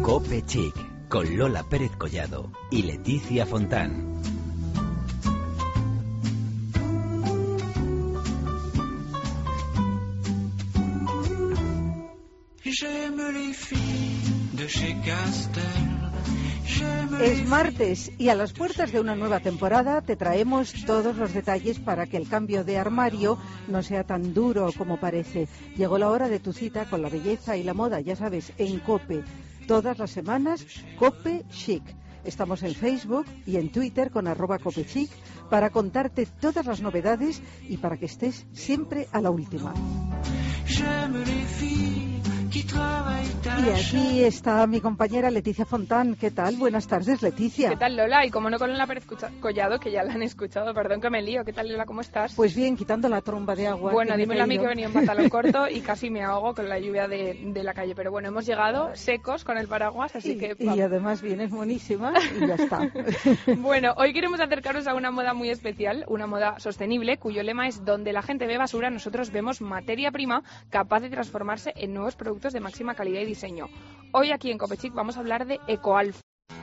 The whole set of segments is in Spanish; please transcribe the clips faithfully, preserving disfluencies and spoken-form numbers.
Cope Chic, con Lola Pérez Collado y Leticia Fontán. Es martes y a las puertas de una nueva temporada te traemos todos los detalles para que el cambio de armario no sea tan duro como parece. Llegó la hora de tu cita con la belleza y la moda, ya sabes, en COPE. Todas las semanas, COPE Chic. Estamos en Facebook y en Twitter con arroba COPECHIC para contarte todas las novedades y para que estés siempre a la última. Y aquí está mi compañera Leticia Fontán. ¿Qué tal? Buenas tardes, Leticia. ¿Qué tal, Lola? Y como no con Lola Pérez Collado, que ya la han escuchado, perdón que me lío. ¿Qué tal, Lola? ¿Cómo estás? Pues bien, quitando la tromba de agua. Bueno, dímelo a mí caído. que venía en pantalón corto y casi me ahogo con la lluvia de, de la calle. Pero bueno, hemos llegado secos con el paraguas, así y, que... Y además vienes monísima y ya está. Bueno, hoy queremos acercaros a una moda muy especial, una moda sostenible, cuyo lema es: donde la gente ve basura, nosotros vemos materia prima capaz de transformarse en nuevos productos de máxima calidad y diseño. Hoy aquí en COPECHIC vamos a hablar de EcoAlf.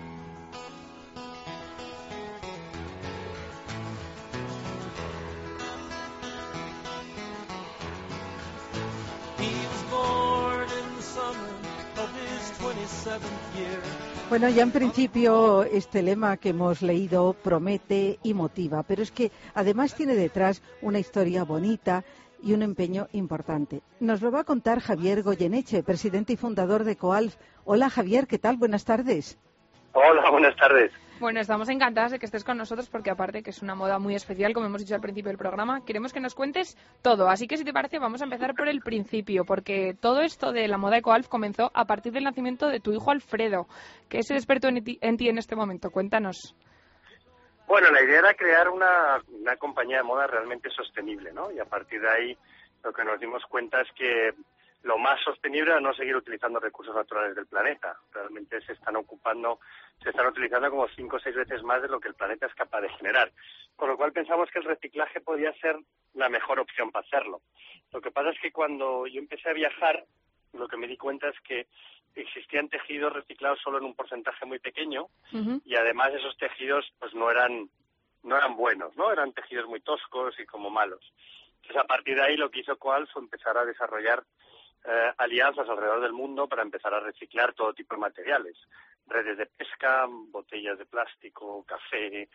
Bueno, ya en principio este lema que hemos leído promete y motiva, pero es que además tiene detrás una historia bonita y un empeño importante. Nos lo va a contar Javier Goyeneche, presidente y fundador de EcoAlf. Hola Javier, ¿qué tal? Buenas tardes. Hola, buenas tardes. Bueno, estamos encantadas de que estés con nosotros porque aparte que es una moda muy especial, como hemos dicho al principio del programa, queremos que nos cuentes todo. Así que si te parece vamos a empezar por el principio, porque todo esto de la moda EcoAlf comenzó a partir del nacimiento de tu hijo Alfredo, que es el experto en ti en, ti en este momento. Cuéntanos. Bueno, la idea era crear una, una compañía de moda realmente sostenible, ¿no? Y a partir de ahí lo que nos dimos cuenta es que lo más sostenible era no seguir utilizando recursos naturales del planeta. Realmente se están ocupando, se están utilizando como cinco o seis veces más de lo que el planeta es capaz de generar. Con lo cual pensamos que el reciclaje podía ser la mejor opción para hacerlo. Lo que pasa es que cuando yo empecé a viajar, lo que me di cuenta es que existían tejidos reciclados solo en un porcentaje muy pequeño, uh-huh. y además esos tejidos pues no eran no eran buenos, ¿no? Eran tejidos muy toscos y como malos. Entonces a partir de ahí lo que hizo EcoAlf fue empezar a desarrollar eh, alianzas alrededor del mundo para empezar a reciclar todo tipo de materiales. Redes de pesca, botellas de plástico, café,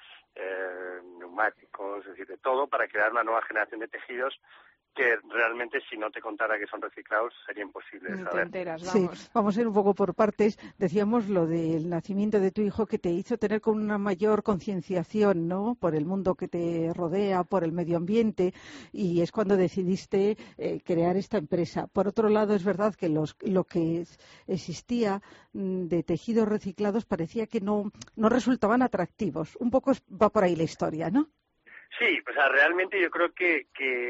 eh, neumáticos, es decir, de todo, para crear una nueva generación de tejidos que realmente si no te contara que son reciclados sería imposible de saber. Te enteras, vamos. Sí, vamos a ir un poco por partes. Decíamos lo del nacimiento de tu hijo que te hizo tener con una mayor concienciación, ¿no? Por el mundo que te rodea, por el medio ambiente, y es cuando decidiste eh, crear esta empresa. Por otro lado, es verdad que los, lo que existía mm, de tejidos reciclados parecía que no, no resultaban atractivos. Un poco va por ahí la historia, ¿no? Sí, o sea, realmente yo creo que,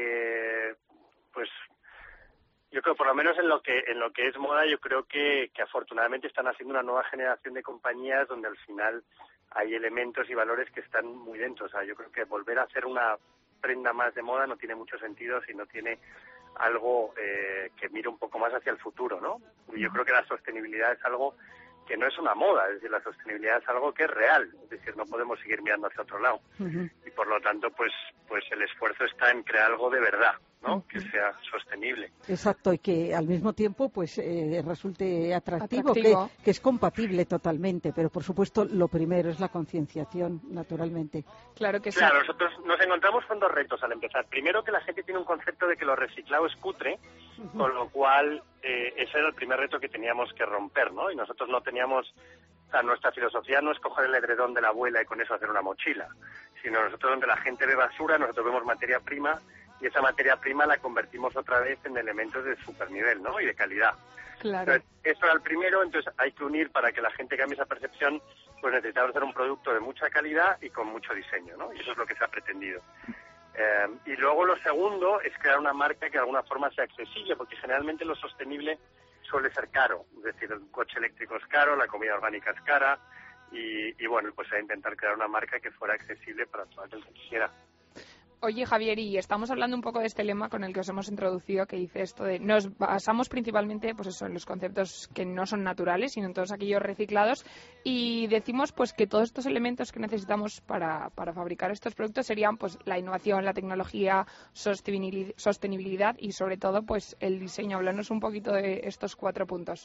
que pues, yo creo por lo menos en lo que en lo que es moda, yo creo que, que afortunadamente están haciendo una nueva generación de compañías donde al final hay elementos y valores que están muy dentro. O sea, yo creo que volver a hacer una prenda más de moda no tiene mucho sentido si no tiene algo eh, que mire un poco más hacia el futuro, ¿no? Y yo creo que la sostenibilidad es algo que no es una moda, es decir, la sostenibilidad es algo que es real, es decir, no podemos seguir mirando hacia otro lado. Uh-huh. Y por lo tanto, pues pues el esfuerzo está en crear algo de verdad, ¿no? Uh-huh. Que sea sostenible. Exacto, y que al mismo tiempo pues eh, resulte atractivo, atractivo. Que, que es compatible totalmente, pero por supuesto lo primero es la concienciación, naturalmente. Claro que sí. Claro, nosotros nos encontramos con dos retos al empezar. Primero, que la gente tiene un concepto de que lo reciclado es cutre, uh-huh. con lo cual eh, ese era el primer reto que teníamos que romper, ¿no? Y nosotros no teníamos, o sea, nuestra filosofía no es coger el edredón de la abuela y con eso hacer una mochila, sino nosotros donde la gente ve basura, nosotros vemos materia prima y esa materia prima la convertimos otra vez en elementos de supernivel, ¿no? Y de calidad. Claro. Entonces, eso era el primero, entonces hay que unir para que la gente cambie esa percepción, pues necesitamos hacer un producto de mucha calidad y con mucho diseño, ¿no? Y eso es lo que se ha pretendido. Eh, y luego lo segundo es crear una marca que de alguna forma sea accesible, porque generalmente lo sostenible suele ser caro, es decir, el coche eléctrico es caro, la comida orgánica es cara, y, y bueno, pues a intentar crear una marca que fuera accesible para todo el que quisiera. Oye, Javier, y estamos hablando un poco de este lema con el que os hemos introducido, que dice esto de nos basamos principalmente pues eso, en los conceptos que no son naturales, sino en todos aquellos reciclados, y decimos pues que todos estos elementos que necesitamos para, para fabricar estos productos serían pues la innovación, la tecnología, sostenibilidad y sobre todo pues el diseño. Háblanos un poquito de estos cuatro puntos.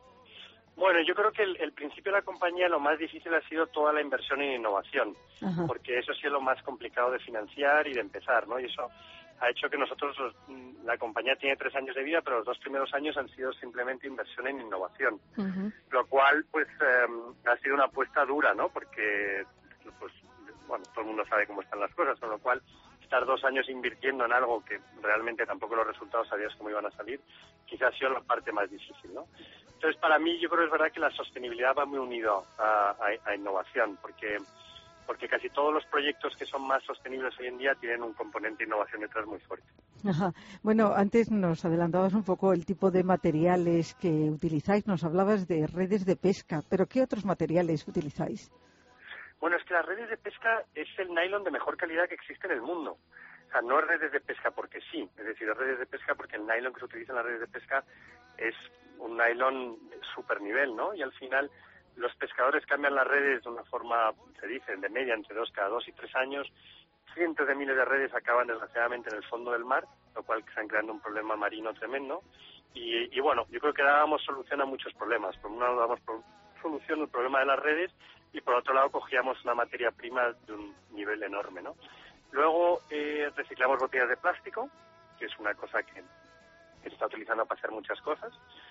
Bueno, yo creo que el, el principio de la compañía lo más difícil ha sido toda la inversión en innovación, Ajá. porque eso ha sido lo más complicado de financiar y de empezar, ¿no? Y eso ha hecho que nosotros, los, la compañía tiene tres años de vida, pero los dos primeros años han sido simplemente inversión en innovación, uh-huh. lo cual, pues, eh, ha sido una apuesta dura, ¿no? Porque, pues, bueno, todo el mundo sabe cómo están las cosas, con lo cual estar dos años invirtiendo en algo que realmente tampoco los resultados sabías cómo iban a salir, quizás ha sido la parte más difícil, ¿no? Entonces, para mí, yo creo que es verdad que la sostenibilidad va muy unido a, a, a innovación, porque porque casi todos los proyectos que son más sostenibles hoy en día tienen un componente de innovación detrás muy fuerte. Ajá. Bueno, antes nos adelantabas un poco el tipo de materiales que utilizáis. Nos hablabas de redes de pesca, pero ¿qué otros materiales utilizáis? Bueno, es que las redes de pesca es el nylon de mejor calidad que existe en el mundo. O sea, no es redes de pesca porque sí, es decir, es redes de pesca porque el nylon que se utiliza en las redes de pesca es un nylon super nivel, ¿no? Y al final los pescadores cambian las redes de una forma, se dice, de media entre dos, cada dos y tres años. Cientos de miles de redes acaban desgraciadamente en el fondo del mar, lo cual están creando un problema marino tremendo. Y, y bueno, yo creo que dábamos solución a muchos problemas. Por un lado damos solución al problema de las redes y por otro lado cogíamos una materia prima de un nivel enorme, ¿no? Luego eh, reciclamos botellas de plástico, que es una cosa que, que se está utilizando para hacer muchas cosas.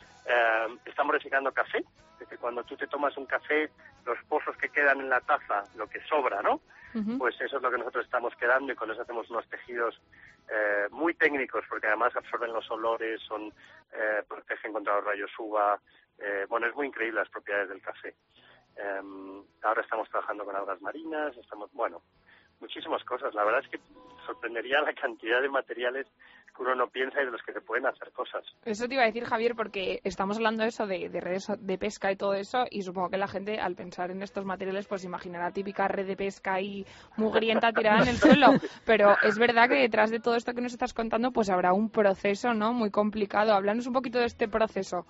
Eh, estamos reciclando café, es decir, cuando tú te tomas un café, los pozos que quedan en la taza, lo que sobra, ¿no? Uh-huh. Pues eso es lo que nosotros estamos quedando y con eso hacemos unos tejidos eh, muy técnicos, porque además absorben los olores, son eh, protegen contra los rayos U V A. Eh, bueno, es muy increíble las propiedades del café. Eh, ahora estamos trabajando con algas marinas, estamos, bueno, muchísimas cosas. La verdad es que sorprendería la cantidad de materiales que uno no piensa y de los que se pueden hacer cosas. Eso te iba a decir, Javier, porque estamos hablando de eso, de, de redes de pesca y todo eso, y supongo que la gente, al pensar en estos materiales, pues imaginará típica red de pesca y mugrienta tirada en el suelo. Pero es verdad que detrás de todo esto que nos estás contando, pues habrá un proceso, ¿no?, muy complicado. Háblanos un poquito de este proceso.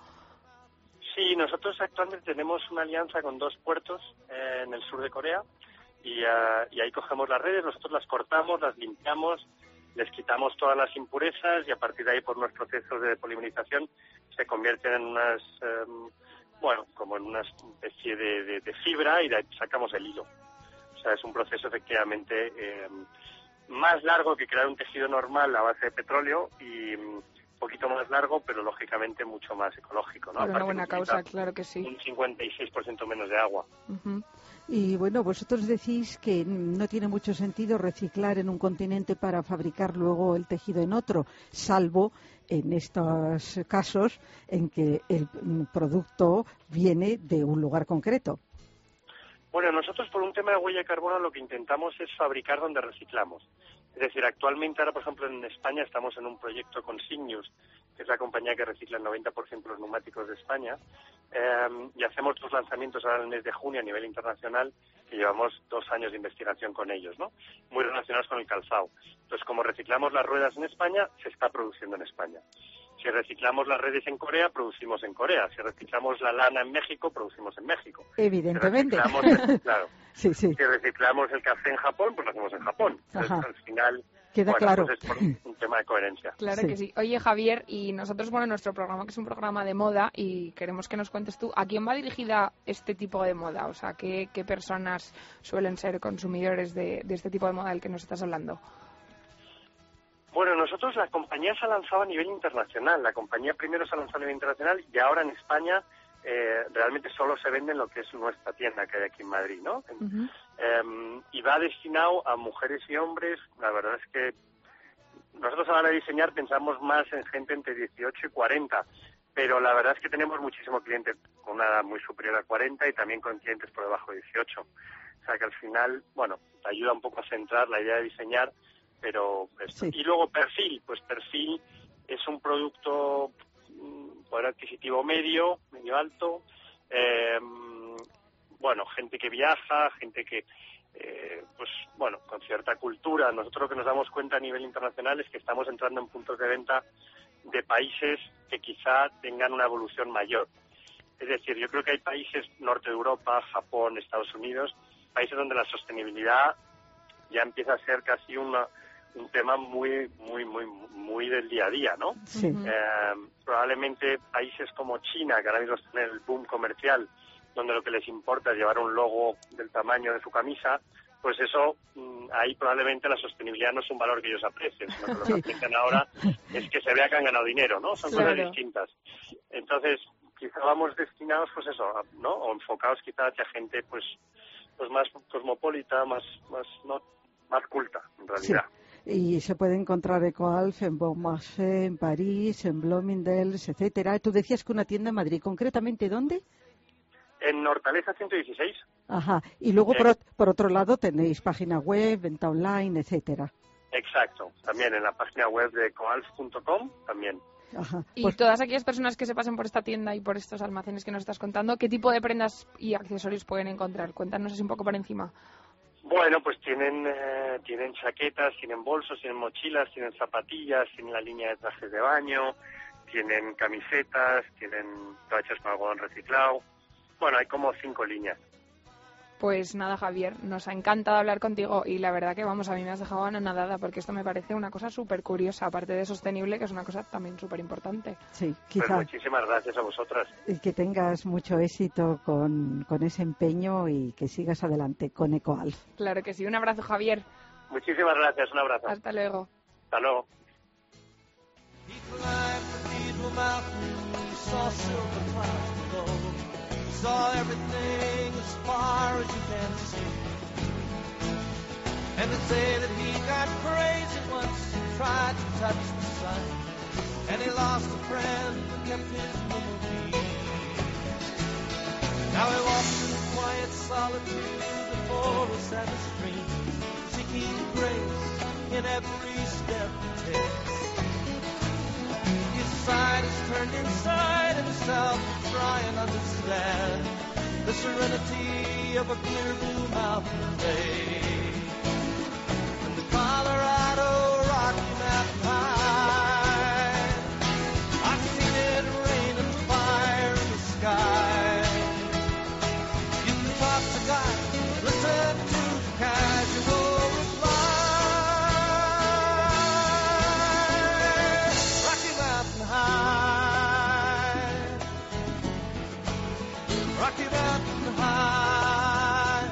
Sí, nosotros actualmente tenemos una alianza con dos puertos eh, en el sur de Corea y, uh, y ahí cogemos las redes, nosotros las cortamos, las limpiamos, les quitamos todas las impurezas y a partir de ahí, por unos procesos de polimerización, se convierten en unas, eh, bueno, como en una especie de, de, de fibra y de ahí sacamos el hilo. O sea, es un proceso efectivamente eh, más largo que crear un tejido normal a base de petróleo y un poquito más largo, pero lógicamente mucho más ecológico, ¿no? Por una buena causa, claro que sí. Un cincuenta y seis por ciento menos de agua. Uh-huh. Y bueno, vosotros decís que no tiene mucho sentido reciclar en un continente para fabricar luego el tejido en otro, salvo en estos casos en que el producto viene de un lugar concreto. Bueno, nosotros por un tema de huella de carbono lo que intentamos es fabricar donde reciclamos. Es decir, actualmente ahora, por ejemplo, en España estamos en un proyecto con Signius, que es la compañía que recicla el noventa por ciento de los neumáticos de España, eh, y hacemos dos lanzamientos ahora en el mes de junio a nivel internacional, que llevamos dos años de investigación con ellos, ¿no? Muy relacionados con el calzado. Entonces, como reciclamos las ruedas en España, se está produciendo en España. Si reciclamos las redes en Corea, producimos en Corea. Si reciclamos la lana en México, producimos en México. Evidentemente. Si reciclamos, claro. Sí, sí. Si reciclamos el café en Japón, pues lo hacemos en Japón. Entonces, Ajá. al final, queda bueno, claro. Pues es por un tema de coherencia. Claro Sí. que sí. Oye, Javier, y nosotros, bueno, nuestro programa, que es un programa de moda, y queremos que nos cuentes tú, ¿a quién va dirigida este tipo de moda? O sea, ¿qué, qué personas suelen ser consumidores de, de este tipo de moda del que nos estás hablando? Bueno, nosotros, la compañía se ha lanzado a nivel internacional. La compañía primero se ha lanzado a nivel internacional y ahora en España eh, realmente solo se vende en lo que es nuestra tienda que hay aquí en Madrid, ¿no? Uh-huh. Eh, y va destinado a mujeres y hombres. La verdad es que nosotros a la hora de diseñar pensamos más en gente entre dieciocho y cuarenta, pero la verdad es que tenemos muchísimo cliente con una edad muy superior a cuarenta y también con clientes por debajo de dieciocho. O sea que al final, bueno, te ayuda un poco a centrar la idea de diseñar. Pero sí. Y luego perfil, pues perfil es un producto poder adquisitivo medio, medio alto, eh, bueno, gente que viaja, gente que eh, pues bueno, con cierta cultura. Nosotros lo que nos damos cuenta a nivel internacional es que estamos entrando en puntos de venta de países que quizá tengan una evolución mayor. Es decir, yo creo que hay países, norte de Europa, Japón, Estados Unidos, países donde la sostenibilidad ya empieza a ser casi una, un tema muy, muy, muy, muy del día a día, ¿no? Sí. Eh, probablemente países como China, que ahora mismo están en el boom comercial, donde lo que les importa es llevar un logo del tamaño de su camisa, pues eso, ahí probablemente la sostenibilidad no es un valor que ellos aprecien, sino que lo que aprecian ahora es que se vea que han ganado dinero, ¿no? Son claro. cosas distintas. Entonces, quizá vamos destinados, pues eso, ¿no? O enfocados quizá hacia gente, pues, pues más cosmopolita, más, más, no, más culta, en realidad. Sí. Y se puede encontrar EcoAlf en Bon Marché, en París, en Bloomingdale's, etcétera. Tú decías que una tienda en Madrid, ¿concretamente dónde? En Hortaleza ciento dieciséis. Ajá. Y luego, eh, por, por otro lado, tenéis página web, venta online, etcétera. Exacto. También en la página web de ecoalf punto com, también. Ajá. Y Pues, todas aquellas personas que se pasen por esta tienda y por estos almacenes que nos estás contando, ¿qué tipo de prendas y accesorios pueden encontrar? Cuéntanos así un poco por encima. Bueno, pues tienen eh, tienen chaquetas, tienen bolsos, tienen mochilas, tienen zapatillas, tienen la línea de trajes de baño, tienen camisetas, tienen toallas con algodón reciclado. Bueno, hay como cinco líneas. Pues nada, Javier, nos ha encantado hablar contigo y la verdad que, vamos, a mí me has dejado anonadada porque esto me parece una cosa súper curiosa, aparte de sostenible, que es una cosa también súper importante. sí, Pues quizá. muchísimas gracias a vosotras. Y que tengas mucho éxito con, con ese empeño y que sigas adelante con EcoAlf. Claro que sí. Un abrazo, Javier. Muchísimas gracias, un abrazo. Hasta luego. Hasta luego. Saw everything as far as you can see. And they say that he got crazy once and tried to touch the sun. And he lost a friend but kept his memory. Now he walks in quiet solitude the forest and the stream, seeking grace in every step he takes. His side is turned inside himself, try and understand the serenity of a clear blue mountain lake. And the Colorado Rocky Mountain High, I've seen it rain and fire in the sky. You can talk to God, listen to the casual reply. Rocky Mountain High, Rocky Mountain High.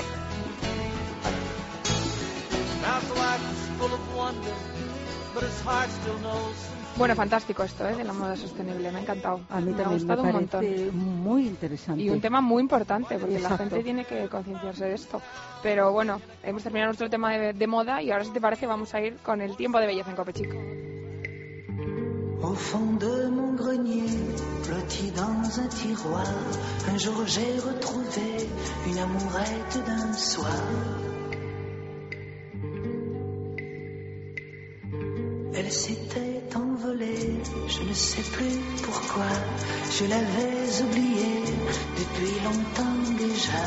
Now his life is full of wonder, but his heart still knows. Bueno, fantástico esto, ¿eh? De la moda sostenible. Me ha encantado. A mí me ha también me gustado un montón. parece muy interesante. Y un tema muy importante, porque Exacto. la gente tiene que concienciarse de esto. Pero bueno, hemos terminado nuestro tema de, de moda y ahora, si te parece, vamos a ir con el tiempo de belleza en Copechico. Au fond de mon grenier, blotti dans un tiroir, un jour j'ai retrouvé une amourette d'un soir. Elle s'était envolée, je ne sais plus pourquoi, je l'avais oubliée depuis longtemps déjà.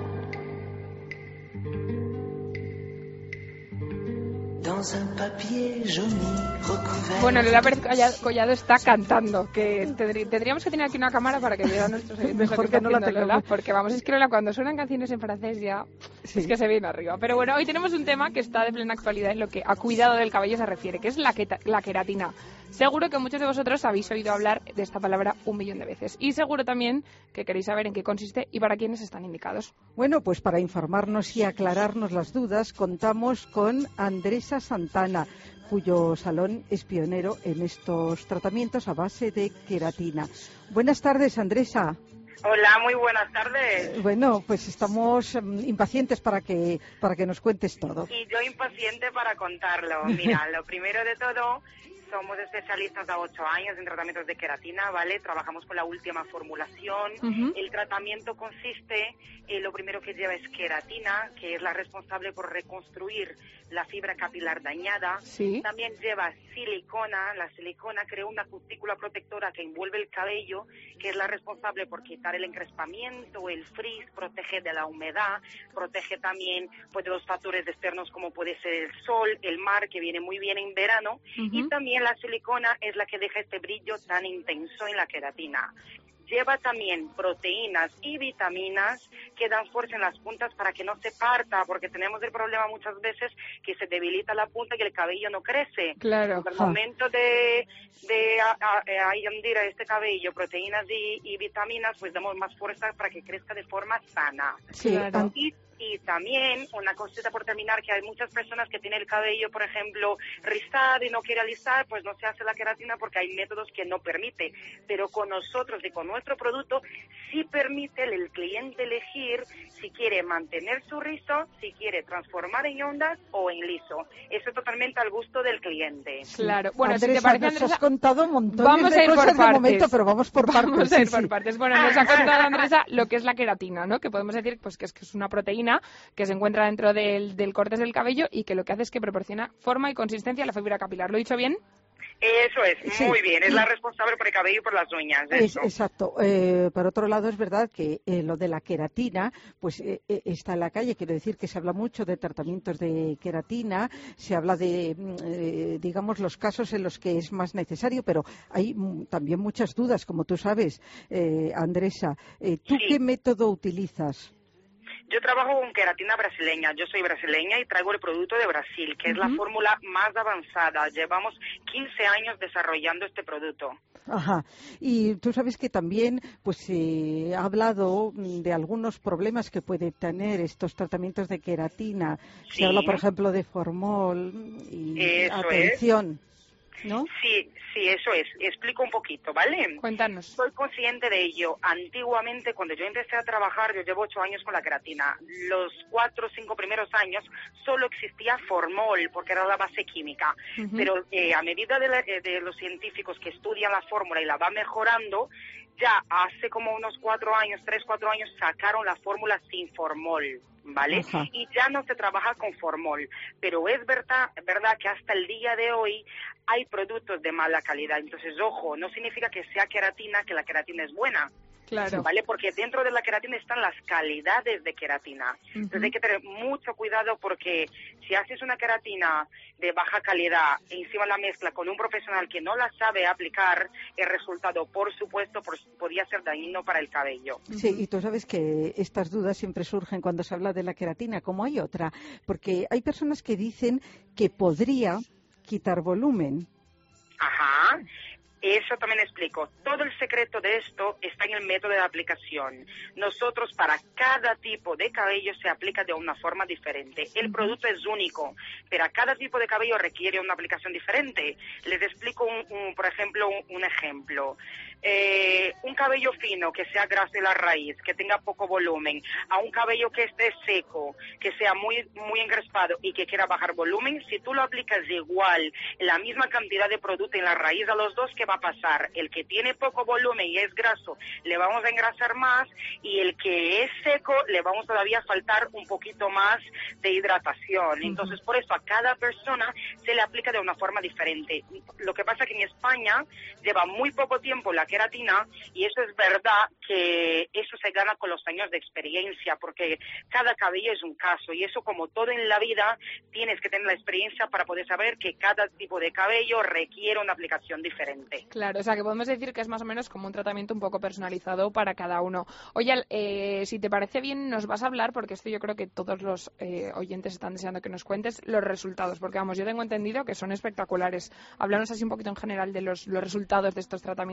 Dans un papier jauni recouvert. Bueno, Lola Pérez Collado, Collado está cantando, que tendrí- tendríamos que tener aquí una cámara para que vean nuestros oyentes Mejor lo que está no la haciendo tengamos. Lola, porque vamos, es que Lola, cuando suenan canciones en francés ya Sí. es que se viene arriba. Pero bueno, hoy tenemos un tema que está de plena actualidad en lo que a cuidado del cabello se refiere, que es la, queta- la queratina. Seguro que muchos de vosotros habéis oído hablar de esta palabra un millón de veces. Y seguro también que queréis saber en qué consiste y para quiénes están indicados. Bueno, pues para informarnos y aclararnos las dudas, contamos con Andresa Santana, cuyo salón es pionero en estos tratamientos a base de queratina. Buenas tardes, Andresa. Hola, muy buenas tardes. Bueno, pues estamos mm, impacientes para que para que nos cuentes todo. Y yo impaciente para contarlo. Mira, lo primero de todo, somos especialistas a ocho años en tratamientos de queratina, ¿vale? Trabajamos con la última formulación. Uh-huh. El tratamiento consiste, eh, lo primero que lleva es queratina, que es la responsable por reconstruir la fibra capilar dañada. Sí. También lleva silicona. La silicona crea una cutícula protectora que envuelve el cabello, que es la responsable por quitar el encrespamiento, el frizz, protege de la humedad, protege también pues, de los factores externos como puede ser el sol, el mar, que viene muy bien en verano. Uh-huh. Y también la silicona es la que deja este brillo tan intenso en la queratina. Lleva también proteínas y vitaminas que dan fuerza en las puntas para que no se parta, porque tenemos el problema muchas veces que se debilita la punta y el cabello no crece. Claro. En el ah. momento de, de añadir a este cabello proteínas y, y vitaminas, pues damos más fuerza para que crezca de forma sana. Sí, claro. Y, Y también, una cosita por terminar, que hay muchas personas que tienen el cabello, por ejemplo, rizado y no quiere alisar, pues no se hace la queratina porque hay métodos que no permite. Pero con nosotros y con nuestro producto sí permite el cliente elegir si quiere mantener su rizo, si quiere transformar en ondas o en liso. Eso es totalmente al gusto del cliente. Claro. Bueno, Andresa, si te parece, nos Andresa, has contado un montón vamos de a ir cosas por partes. de momento, pero vamos por partes. Vamos a ir sí, por sí. partes. Bueno, nos ha contado Andresa lo que es la queratina, ¿no? Que podemos decir pues que es, que es una proteína que se encuentra dentro del, del cortes del cabello y que lo que hace es que proporciona forma y consistencia a la fibra capilar. ¿Lo he dicho bien? Eso es, sí. muy bien. Es la responsable por el cabello y por las uñas. Es, exacto. Eh, por otro lado, es verdad que eh, lo de la queratina pues eh, está en la calle. Quiero decir que se habla mucho de tratamientos de queratina, se habla de, eh, digamos, los casos en los que es más necesario, pero hay mm, también muchas dudas, como tú sabes, eh, Andresa. Eh, ¿Tú sí. qué método utilizas? Yo trabajo con queratina brasileña. Yo soy brasileña y traigo el producto de Brasil, que uh-huh. es la fórmula más avanzada. Llevamos quince años desarrollando este producto. Ajá. Y tú sabes que también pues se eh, ha hablado de algunos problemas que puede tener estos tratamientos de queratina. Sí. Se habla, por ejemplo, de formol y Eso atención. Es. ¿No? Sí, sí, eso es. Explico un poquito, ¿vale? Cuéntanos. Soy consciente de ello. Antiguamente, cuando yo empecé a trabajar, yo llevo ocho años con la queratina. Los cuatro o cinco primeros años solo existía formol, porque era la base química. Uh-huh. Pero eh, a medida de, la, de los científicos que estudian la fórmula y la van mejorando, ya hace como unos cuatro años, tres, cuatro años, sacaron la fórmula sin formol, ¿vale? Ajá. Y ya no se trabaja con formol. Pero es verdad, verdad que hasta el día de hoy hay productos de mala calidad. Entonces, ojo, no significa que sea queratina, que la queratina es buena. Claro. ¿Vale? Porque dentro de la queratina están las calidades de queratina. Uh-huh. Entonces hay que tener mucho cuidado porque si haces una queratina de baja calidad e encima la mezcla con un profesional que no la sabe aplicar, el resultado, por supuesto, por, podría ser dañino para el cabello. Sí, y tú sabes que estas dudas siempre surgen cuando se habla de la queratina, como hay otra, porque hay personas que dicen que podría quitar volumen. Ajá. Eso también explico. Todo el secreto de esto está en el método de aplicación. Nosotros para cada tipo de cabello se aplica de una forma diferente. El producto es único, pero a cada tipo de cabello requiere una aplicación diferente. Les explico, un, un, por ejemplo, un, un ejemplo. Eh, un cabello fino, que sea graso de la raíz, que tenga poco volumen, a un cabello que esté seco, que sea muy, muy encrespado y que quiera bajar volumen, si tú lo aplicas igual, la misma cantidad de producto en la raíz a los dos, ¿qué va a pasar? El que tiene poco volumen y es graso, le vamos a engrasar más, y el que es seco, le vamos todavía a faltar un poquito más de hidratación. Entonces, por eso a cada persona se le aplica de una forma diferente. Lo que pasa que en España lleva muy poco tiempo la queratina, y eso es verdad que eso se gana con los años de experiencia, porque cada cabello es un caso, y eso, como todo en la vida, tienes que tener la experiencia para poder saber que cada tipo de cabello requiere una aplicación diferente. Claro, o sea que podemos decir que es más o menos como un tratamiento un poco personalizado para cada uno. Oye, eh, si te parece bien, nos vas a hablar, porque esto yo creo que todos los eh, oyentes están deseando que nos cuentes los resultados, porque vamos, yo tengo entendido que son espectaculares. Háblanos así un poquito en general de los, los resultados de estos tratamientos de queratina.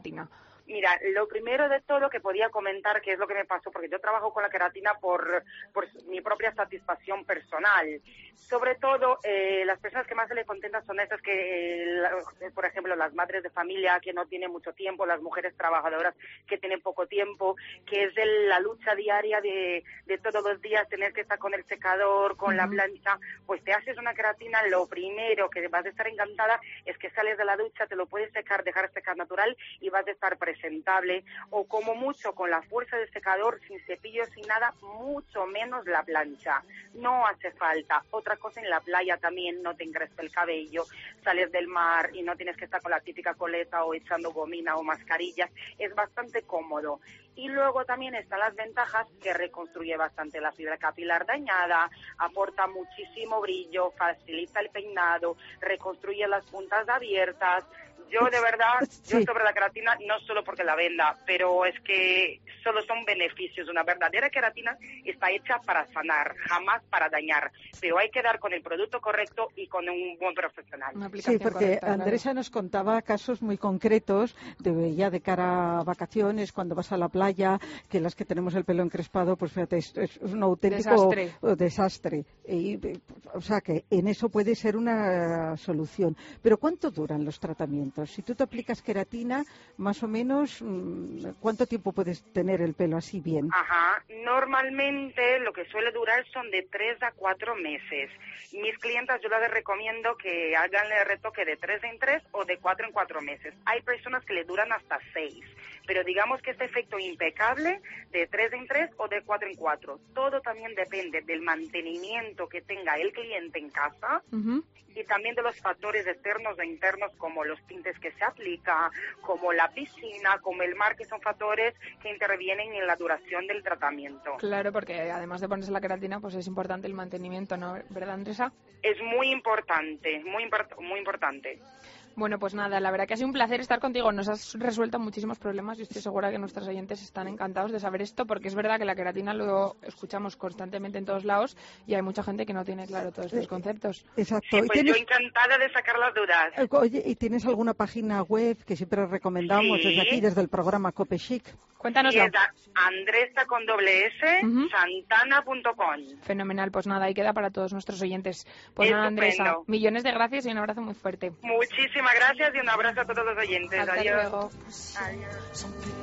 queratina? Mira, lo primero de todo que podía comentar, que es lo que me pasó, porque yo trabajo con la queratina por, por mi propia satisfacción personal. Sobre todo, eh, las personas que más se les contentan son esas que, eh, la, por ejemplo, las madres de familia que no tienen mucho tiempo, las mujeres trabajadoras que tienen poco tiempo, que es de la lucha diaria de, de todos los días tener que estar con el secador, con uh-huh. la plancha. Pues te haces una queratina, lo primero que vas a estar encantada es que sales de la ducha, te lo puedes secar, dejar secar natural y vas a estar presente. Presentable, o como mucho con la fuerza del secador, sin cepillo, sin nada, mucho menos la plancha. No hace falta. Otra cosa, en la playa también no te encrespa el cabello, sales del mar y no tienes que estar con la típica coleta o echando gomina o mascarillas. Es bastante cómodo. Y luego también están las ventajas, que reconstruye bastante la fibra capilar dañada, aporta muchísimo brillo, facilita el peinado, reconstruye las puntas abiertas. Yo, de verdad, sí. yo sobre la queratina, no solo porque la venda, pero es que solo son beneficios. Una verdadera queratina está hecha para sanar, jamás para dañar. Pero hay que dar con el producto correcto y con un buen profesional. Sí, porque correcta, Andresa claro. nos contaba casos muy concretos, de, ya de cara a vacaciones, cuando vas a la playa, que las que tenemos el pelo encrespado, pues fíjate, es, es un auténtico desastre. desastre. Y, o sea, que en eso puede ser una solución. Pero ¿cuánto duran los tratamientos? Si tú te aplicas queratina, más o menos, ¿cuánto tiempo puedes tener el pelo así bien? Ajá, normalmente lo que suele durar son de tres a cuatro meses. Mis clientas yo les recomiendo que hagan el retoque de tres en tres o de cuatro en cuatro meses. Hay personas que le duran hasta seis, pero digamos que este efecto impecable de tres en tres o de cuatro en cuatro. Todo también depende del mantenimiento que tenga el cliente en casa uh-huh. y también de los factores externos e internos, como los tintes que se aplica, como la piscina, como el mar, que son factores que intervienen en la duración del tratamiento. Claro, porque además de ponerse la queratina, pues es importante el mantenimiento, ¿no? ¿Verdad, Andresa? Es muy importante, muy, import- muy importante. Bueno, pues nada, la verdad que ha sido un placer estar contigo. Nos has resuelto muchísimos problemas y estoy segura que nuestros oyentes están encantados de saber esto, porque es verdad que la queratina lo escuchamos constantemente en todos lados y hay mucha gente que no tiene claro todos estos conceptos. Exacto. Sí, pues ¿tienes... yo encantada de sacar las dudas. Oye, ¿y tienes alguna página web que siempre recomendamos sí. desde aquí, desde el programa Cope Chic? Cuéntanoslo. Sí, Andresa con doble S, uh-huh. santana punto com. Fenomenal, pues nada, ahí queda para todos nuestros oyentes. Pues nada, Andresa, millones de gracias y un abrazo muy fuerte. Muchísimas gracias y un abrazo a todos los oyentes. Hasta Adiós. luego. Adiós.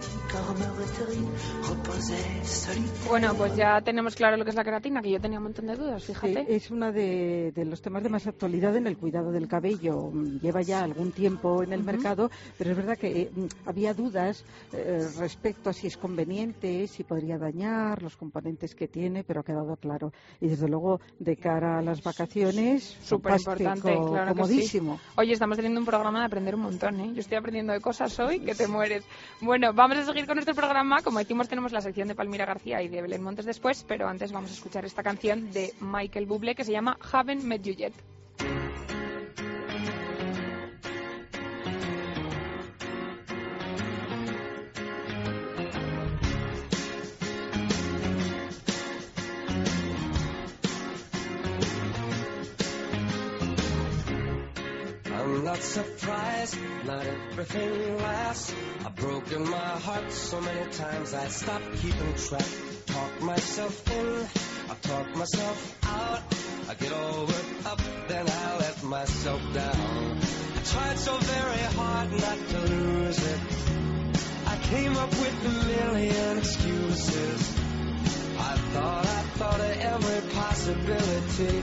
Bueno, pues ya tenemos claro lo que es la queratina, que yo tenía un montón de dudas, fíjate. Sí, es uno de, de los temas de más actualidad en el cuidado del cabello. Lleva ya algún tiempo en el uh-huh. mercado, pero es verdad que eh, había dudas eh, respecto a si es conveniente, si podría dañar los componentes que tiene, pero ha quedado claro. Y desde luego, de cara a las vacaciones, súper importante, claro, comodísimo. Que sí. Oye, estamos teniendo un programa de aprender un montón, ¿eh? Yo estoy aprendiendo de cosas hoy que te mueres. Bueno, vamos a seguir con nuestro programa. Como decimos, tenemos la sección de Palmira García y de Belén Montes después, pero antes vamos a escuchar esta canción de Michael Bublé que se llama Haven't Met You Yet. I'm not surprised, not everything lasts. I've broken my heart so many times I stopped keeping track. Talk myself in, I talk myself out. I get all worked up, then I let myself down. I tried so very hard not to lose it. I came up with a million excuses. I thought, I thought of every possibility.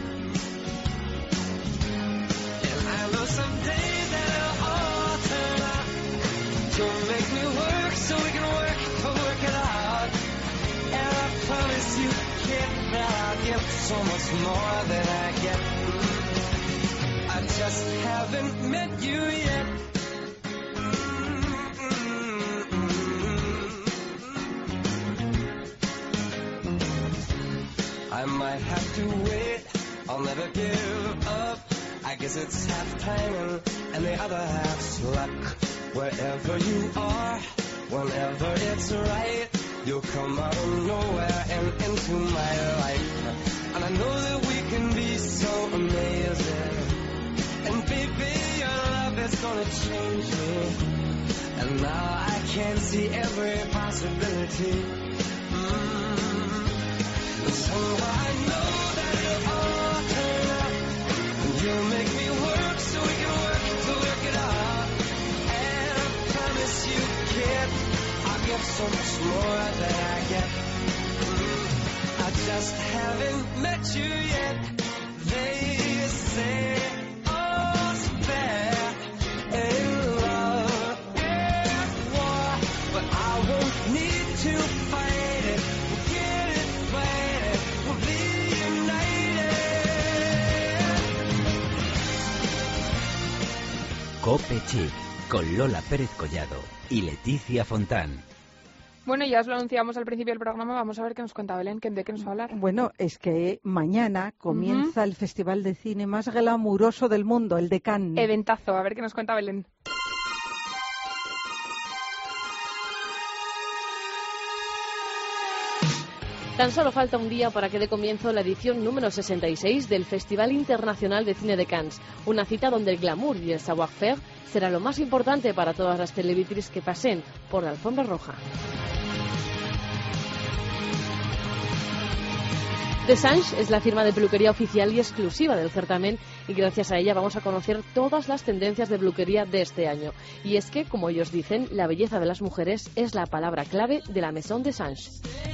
Someday that'll all turn out to make me work so we can work to work it out. And I promise you, kid, that I'll give so much more than I get. I just haven't met you yet. I might have to wait, I'll never give up. I guess it's half timing and the other half's luck. Wherever you are, whenever it's right, you'll come out of nowhere and into my life. And I know that we can be so amazing. And baby, your love is gonna change me. And now I can see every possibility. Mm. So I know that it'll all turn out. You'll make me work so we can work to work it out. And I promise you, kid, I'll get so much more than I get. Mm. I just haven't met you yet. They say all's fair in love and war, but I won't need to fight it. We'll get it, fight it, we'll be united. Cope Chic, con Lola Pérez Collado y Leticia Fontán. Bueno, ya os lo anunciamos al principio del programa, vamos a ver qué nos cuenta Belén, ¿de qué nos va a hablar? Bueno, es que mañana comienza uh-huh. el festival de cine más glamuroso del mundo, el de Cannes. Eventazo, a ver qué nos cuenta Belén. Tan solo falta un día para que dé comienzo la edición número sesenta y seis del Festival Internacional de Cine de Cannes, una cita donde el glamour y el savoir-faire será lo más importante para todas las celebrities que pasen por la alfombra roja. Desange es la firma de peluquería oficial y exclusiva del certamen y gracias a ella vamos a conocer todas las tendencias de peluquería de este año. Y es que, como ellos dicen, la belleza de las mujeres es la palabra clave de la Maison Desange.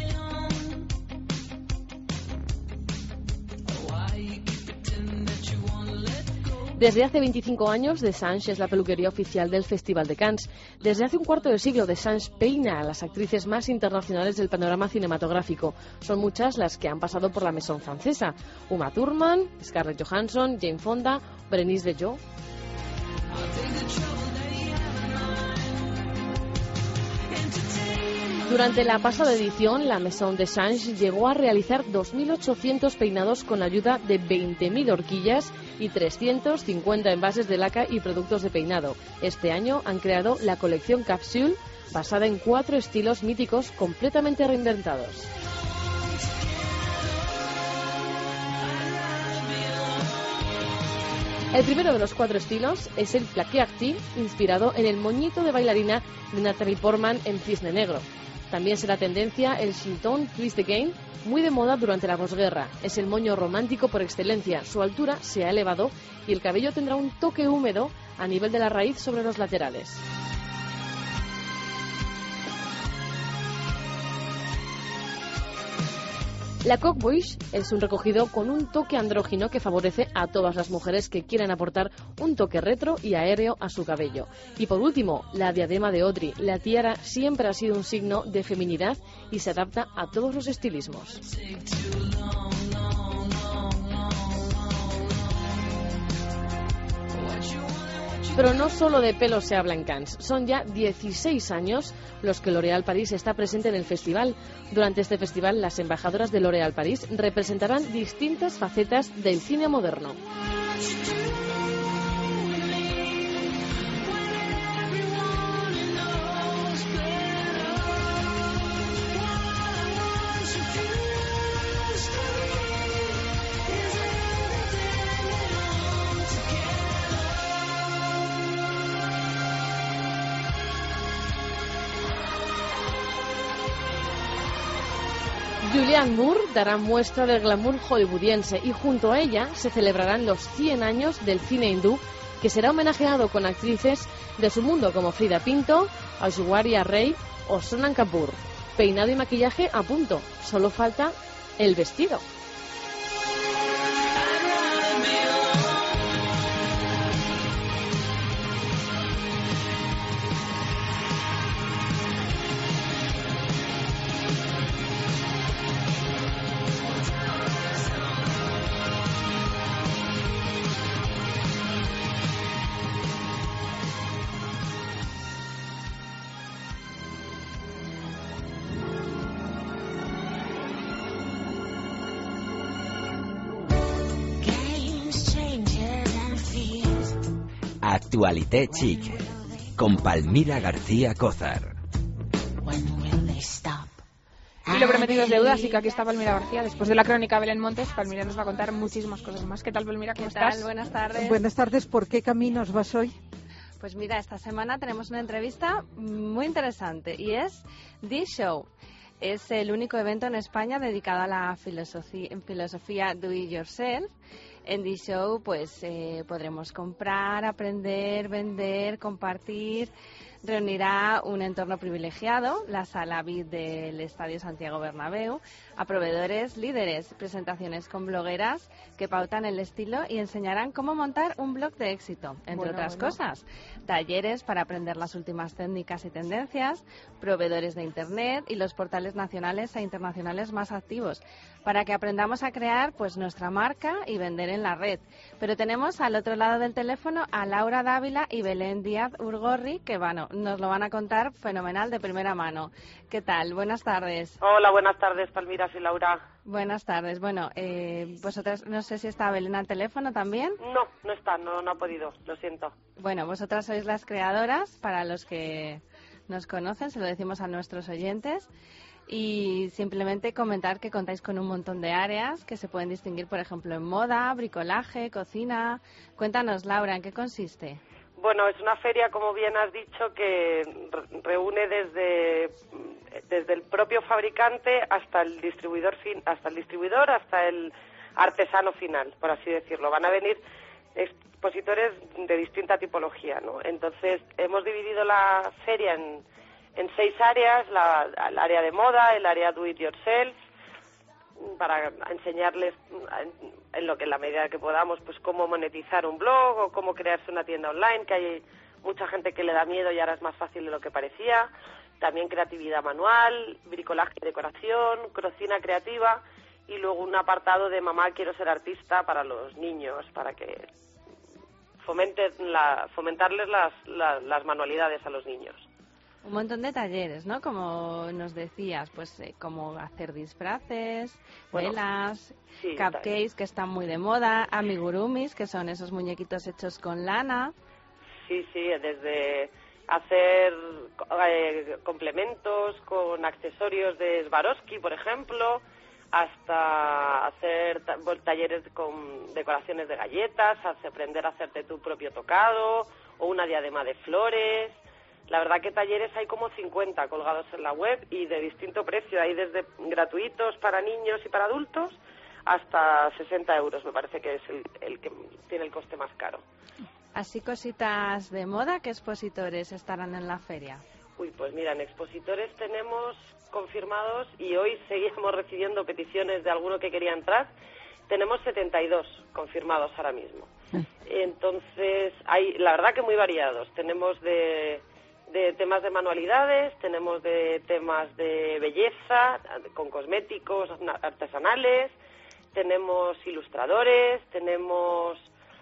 Desde hace veinticinco años, Desange es la peluquería oficial del Festival de Cannes. Desde hace un cuarto de siglo, Desange peina a las actrices más internacionales del panorama cinematográfico. Son muchas las que han pasado por la Maison francesa. Uma Thurman, Scarlett Johansson, Jane Fonda, Berenice Bejo. Durante la pasada edición, la Maison Desange llegó a realizar dos mil ochocientos peinados con ayuda de veinte mil horquillas y trescientos cincuenta envases de laca y productos de peinado. Este año han creado la colección Capsule, basada en cuatro estilos míticos completamente reinventados. El primero de los cuatro estilos es el plaqué arty, inspirado en el moñito de bailarina de Natalie Portman en Cisne Negro. También será tendencia el Chilton Twist Again, muy de moda durante la posguerra. Es el moño romántico por excelencia. Su altura se ha elevado y el cabello tendrá un toque húmedo a nivel de la raíz sobre los laterales. La coque bouche es un recogido con un toque andrógino que favorece a todas las mujeres que quieran aportar un toque retro y aéreo a su cabello. Y por último, la diadema de Audrey. La tiara siempre ha sido un signo de feminidad y se adapta a todos los estilismos. Pero no solo de pelo se habla en Cannes. Son ya dieciséis años los que L'Oréal Paris está presente en el festival. Durante este festival, las embajadoras de L'Oréal Paris representarán distintas facetas del cine moderno. Julianne Moore dará muestra del glamour hollywoodiense y junto a ella se celebrarán los cien años del cine hindú, que será homenajeado con actrices de su mundo como Frida Pinto, Aishwarya Rai o Sonam Kapoor. Peinado y maquillaje a punto, solo falta el vestido. Actualité Chic, con Palmira García Cózar. Y lo prometido es deuda, así que aquí está Palmira García. Después de la crónica Belén Montes, Palmira nos va a contar muchísimas cosas más. ¿Qué tal, Palmira? ¿Cómo ¿Qué tal? estás? Buenas tardes. Buenas tardes. ¿Por qué caminos vas hoy? Pues mira, esta semana tenemos una entrevista muy interesante y es D-Show. Es el único evento en España dedicado a la filosofía, filosofía do it yourself. En D-Show pues eh, podremos comprar, aprender, vender, compartir. Reunirá un entorno privilegiado, la sala V I P del Estadio Santiago Bernabéu, a proveedores líderes, presentaciones con blogueras que pautan el estilo y enseñarán cómo montar un blog de éxito, entre bueno, otras bueno. cosas. Talleres para aprender las últimas técnicas y tendencias, proveedores de Internet y los portales nacionales e internacionales más activos, para que aprendamos a crear pues nuestra marca y vender en la red. Pero tenemos al otro lado del teléfono a Laura Dávila y Belén Díaz Urgorri, que bueno, nos lo van a contar fenomenal de primera mano. ¿Qué tal? Buenas tardes. Hola, buenas tardes, Palmira y Laura. Buenas tardes. Bueno, eh, vosotras, no sé si está Belén al teléfono también. No, no está, no, no ha podido, lo siento. Bueno, vosotras sois las creadoras, para los que nos conocen, se lo decimos a nuestros oyentes. Y simplemente comentar que contáis con un montón de áreas que se pueden distinguir, por ejemplo, en moda, bricolaje, cocina. Cuéntanos, Laura, ¿en qué consiste? Bueno, es una feria, como bien has dicho, que reúne desde, desde el propio fabricante hasta el distribuidor fin, hasta el distribuidor, hasta el artesano final, por así decirlo. Van a venir expositores de distinta tipología, ¿no? Entonces, hemos dividido la feria en, en seis áreas, la, el área de moda, el área do it yourself, para enseñarles en lo que en la medida que podamos pues cómo monetizar un blog o cómo crearse una tienda online, que hay mucha gente que le da miedo y ahora es más fácil de lo que parecía. También creatividad manual, bricolaje y decoración, cocina creativa y luego un apartado de mamá quiero ser artista para los niños, para que fomenten la, fomentarles las, las, las manualidades a los niños. Un montón de talleres, ¿no? Como nos decías, pues eh, como hacer disfraces, bueno, velas, sí, cupcakes, que están muy de moda, amigurumis, que son esos muñequitos hechos con lana. Sí, sí, desde hacer eh, complementos con accesorios de Swarovski, por ejemplo, hasta hacer ta- talleres con decoraciones de galletas, hasta aprender a hacerte tu propio tocado o una diadema de flores. La verdad que talleres hay como cincuenta colgados en la web y de distinto precio. Hay desde gratuitos para niños y para adultos hasta sesenta euros, me parece que es el, el que tiene el coste más caro. Así cositas de moda, ¿qué expositores estarán en la feria? Uy, pues mira, en expositores tenemos confirmados y hoy seguimos recibiendo peticiones de alguno que quería entrar. Tenemos setenta y dos confirmados ahora mismo. Entonces, hay la verdad que muy variados. Tenemos de... de temas de manualidades, tenemos de temas de belleza, con cosméticos artesanales, tenemos ilustradores, tenemos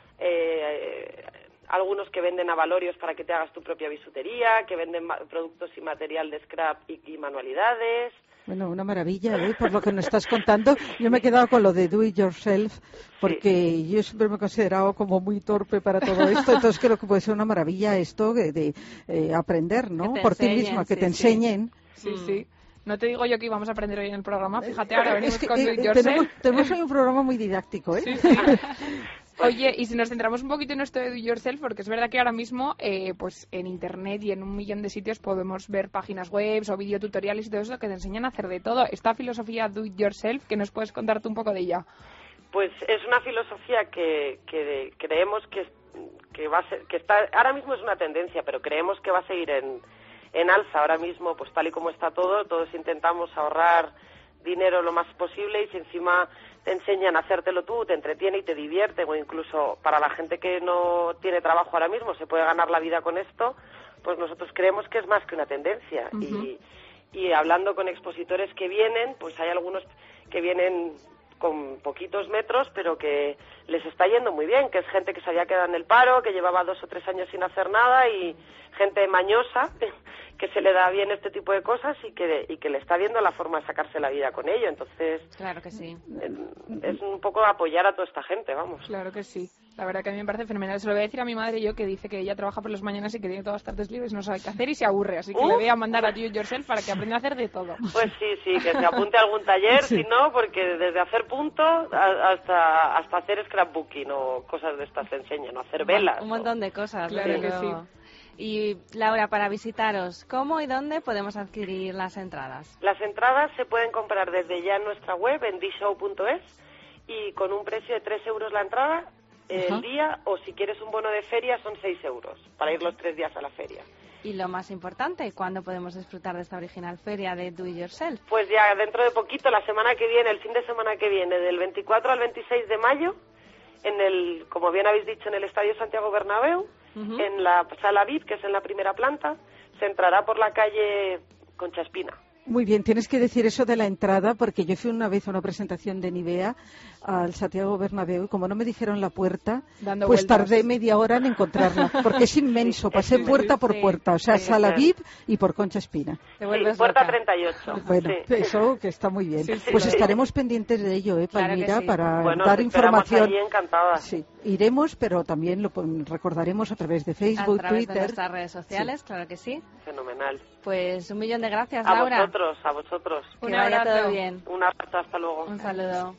eh, algunos que venden avalorios para que te hagas tu propia bisutería, que venden productos y material de scrap y, y manualidades. Bueno, una maravilla, ¿eh? Por lo que nos estás contando. Yo me he quedado con lo de do it yourself, porque sí. Yo siempre me he considerado como muy torpe para todo esto, entonces creo que puede ser una maravilla esto de, de eh, aprender, ¿no? Por enseñen, ti misma, que sí, te sí. enseñen. Sí, mm. sí. No te digo yo que íbamos a aprender hoy en el programa, fíjate, ahora venimos es que, con eh, do it yourself. tenemos, tenemos hoy un programa muy didáctico, ¿eh? Sí, sí. Oye, y si nos centramos un poquito en esto de do it yourself, porque es verdad que ahora mismo eh, pues en internet y en un millón de sitios podemos ver páginas web o videotutoriales y todo eso que te enseñan a hacer de todo. Esta filosofía do it yourself, ¿que nos puedes contarte un poco de ella? Pues es una filosofía que, que creemos que, que va a ser, que está, ahora mismo es una tendencia, pero creemos que va a seguir en, en alza. Ahora mismo, pues tal y como está todo, todos intentamos ahorrar dinero lo más posible y si encima te enseñan a hacértelo tú, te entretiene y te divierte, o incluso para la gente que no tiene trabajo ahora mismo se puede ganar la vida con esto, pues nosotros creemos que es más que una tendencia. Uh-huh. y, y hablando con expositores que vienen, pues hay algunos que vienen con poquitos metros, pero que les está yendo muy bien, que es gente que se había quedado en el paro, que llevaba dos o tres años sin hacer nada y gente mañosa que se le da bien este tipo de cosas y que y que le está viendo la forma de sacarse la vida con ello. Entonces, claro que sí. Es un poco apoyar a toda esta gente, vamos. Claro que sí. La verdad que a mí me parece fenomenal. Se lo voy a decir a mi madre yo, que dice que ella trabaja por las mañanas y que tiene todas las tardes libres, no sabe qué hacer y se aburre. Así que uh. le voy a mandar a do it yourself para que aprenda a hacer de todo. Pues sí, sí, que se apunte a algún taller, sí. Si no, porque desde hacer punto hasta hasta hacer scrapbooking o cosas de estas te enseñan, o hacer velas. Un montón de cosas. Claro pero... que sí. Y Laura, para visitaros, ¿cómo y dónde podemos adquirir las entradas? Las entradas se pueden comprar desde ya en nuestra web, en d show punto es, y con un precio de tres euros la entrada el Ajá. día, o si quieres un bono de feria son seis euros, para ir los tres días a la feria. Y lo más importante, ¿cuándo podemos disfrutar de esta original feria de Do It Yourself? Pues ya dentro de poquito, la semana que viene, el fin de semana que viene, del veinticuatro al veintiséis de mayo, en el, como bien habéis dicho, en el Estadio Santiago Bernabéu, uh-huh. en la sala V I P, que es en la primera planta, se entrará por la calle Concha Espina. Muy bien, tienes que decir eso de la entrada, porque yo fui una vez a una presentación de Nivea al Santiago Bernabéu y como no me dijeron la puerta, Dando pues vueltas. tardé media hora en encontrarla, porque es inmenso, pasé puerta por puerta, o sea, sí, sala sí. V I P y por Concha Espina. Sí, puerta treinta y ocho. Bueno, sí. eso que está muy bien. Sí, sí, pues sí. estaremos pendientes de ello, ¿eh, Claro Palmira? que sí. Para Bueno, dar te esperamos información. allí encantadas. Sí, iremos, pero también lo pon- recordaremos a través de Facebook, A través Twitter. de nuestras redes sociales, Sí. claro que sí. Fenomenal. Pues un millón de gracias, A Laura. vosotros, a vosotros. Que vaya todo bien. Un abrazo, hasta luego. Un saludo.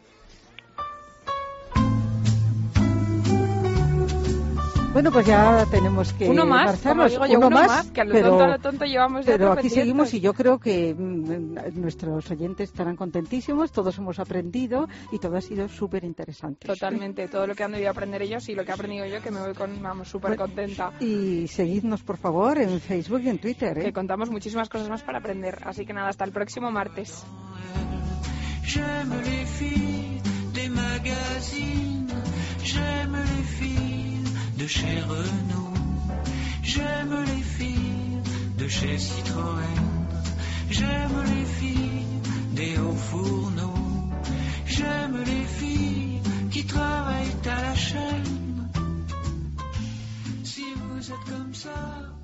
Bueno, pues ya tenemos que Uno más, marcharnos. como digo yo, uno, uno más, más, que a lo pero, tonto a lo tonto llevamos ya pero otro aquí pendiente. seguimos y yo creo que mm, nuestros oyentes estarán contentísimos, todos hemos aprendido y todo ha sido súper interesante. Totalmente, todo lo que han debido aprender ellos y lo que he aprendido yo, que me voy con, vamos, súper Bueno, contenta. Y seguidnos, por favor, en Facebook y en Twitter. ¿eh? Que contamos muchísimas cosas más para aprender. Así que nada, hasta el próximo martes. J'aime les filles des magazines, j'aime les filles de chez Renault, j'aime les filles de chez Citroën, j'aime les filles des hauts fourneaux, j'aime les filles qui travaillent à la chaîne. Si vous êtes comme ça,